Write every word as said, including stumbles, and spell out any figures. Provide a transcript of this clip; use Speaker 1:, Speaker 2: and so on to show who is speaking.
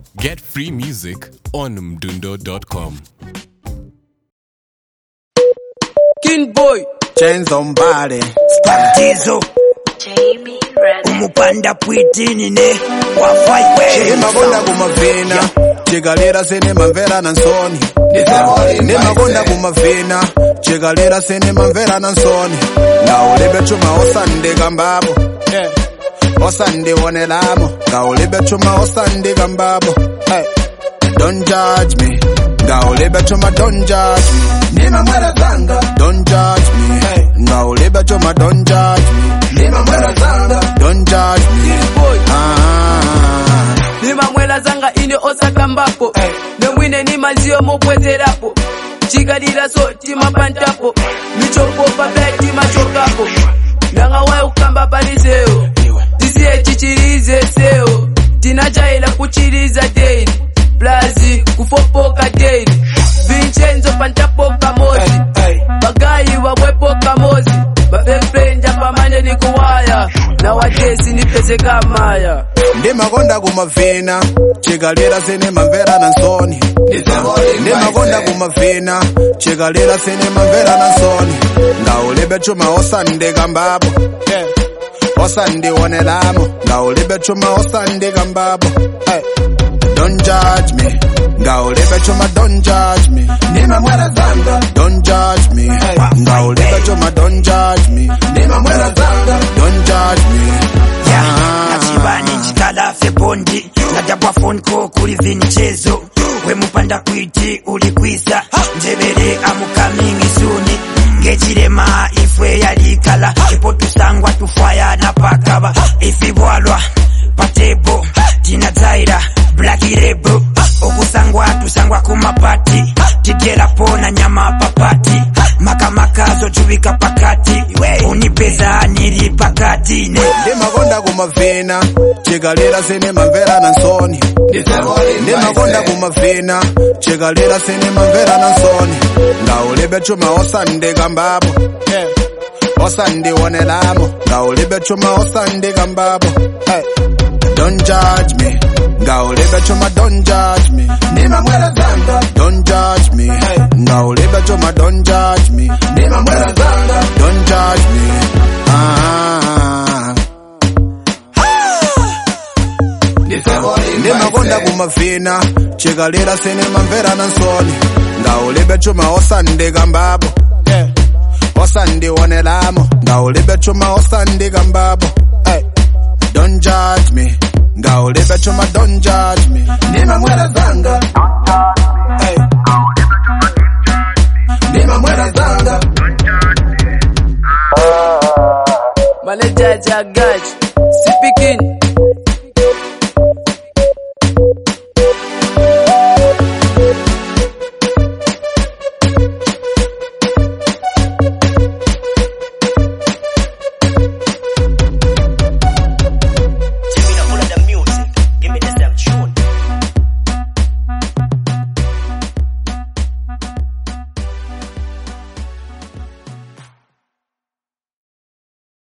Speaker 1: Get free music on mdundo dot com.
Speaker 2: King Boy,
Speaker 3: Chains on body,
Speaker 4: Spatizo
Speaker 5: Jamie Reddit.
Speaker 4: umupanda pwitini ne wafai
Speaker 3: Nemagonda kumavena Chegalera sene mamvera na nsoni Nemagonda kumavena Chegalera sene mamvera na nsoni Na ulebe chuma osande gambabo Osande wonelamo Ga ulebe chuma osande gambabo hey. Don't judge me Ga ulebe chuma don't judge me Nima mwera zanga Don't judge me hey. Ga ulebe chuma don't judge me Nima mwera zanga Don't judge me
Speaker 2: King Boy,
Speaker 3: ah.
Speaker 2: Nima mwela zanga ine osaka mbapo hey. Nemwine ni mazio mopwezerapo Chigadira so tima pantapo Michopo pabla tima chokapo Nanga wae ukamba paniseo Tisiye chichirize seo Tina jaila kuchiriza daily Plazi kufopoka daily Vincenzo pantapo kamozi Bagayi wabwepo kamozi Bafefenja pamane ni kuwaya Na wajesi ni pese kamaya
Speaker 3: Nemagonda kumavena Chegalera sene mamvera na nsoni Nemagonda kumavena Chegalera sene mamvera na nsoni Nga ulebe chuma osande gambabo yeah. Osande wonelamo Nga ulebe chuma osande gambabo hey. Don't judge me Nga ulebe chuma don't judge me Nima mwera zanga Don't judge me hey. Nga ulebe chuma don't judge me Nima mwera zanga Don't judge me
Speaker 4: yeah. Achibani chikala febondi Nadabwa fonko kuri vinichezo We mupanda kwiti ulikwisa Njebere amukamingi suni Ngejirema ifwe yalikala Ipo tusangwa tufaya na pakaba Ifibwalwa patebo Tina Zaira Black Rebel Okusangwa tusangwa kumapati Tigera pona nyama papati Makamaka zochubika pakati Unipeza niri pakati ne
Speaker 3: Nemagonda kumavena Chegalera sene mamvera na nsoni Nemagonda kumavena Chegalera sene mamvera na nsoni Nga ulebe chuma osande gambabo yeah. Osande wonelamo Nga ulebe chuma osande gambabo hey. Don't judge me Nga ulebe chuma don't judge me Nima mwera zanga Don't judge me hey. Nga ulebe chuma don't judge me Nima mwera zanga Don't judge me ah. Nemagonda kumavena Chegalera sene mamvera na nsoni Nga ulebe chuma osande gambabo yeah. Osande wonelamo Nga ulebe chuma osande gambabo hey. Don't judge me Nga ulebe chuma don't judge me Nima mwera zanga hey. Nima mwera zanga
Speaker 2: Manager Jagaji Sipikin